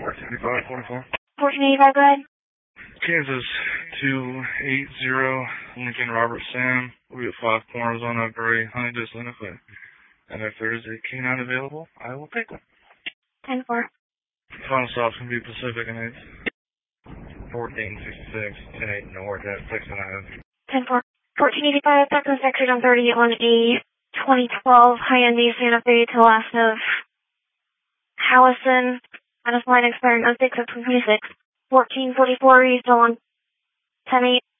1485, 1485, go ahead. Kansas 280, Lincoln Robert Sam. We'll be at Five Corners on a gray honey dish Lincoln. And if there is a canine available, I will take one. 10-4. Final stop's going to be Pacific and 8. 1466, 10-8 north at 6-9. 10-4. 1485, back to the sector on 30 on a 2012 high-end Santa Fe to last of Howison. Minus line expiring 06 of 2026. 1444, you still on 10-8.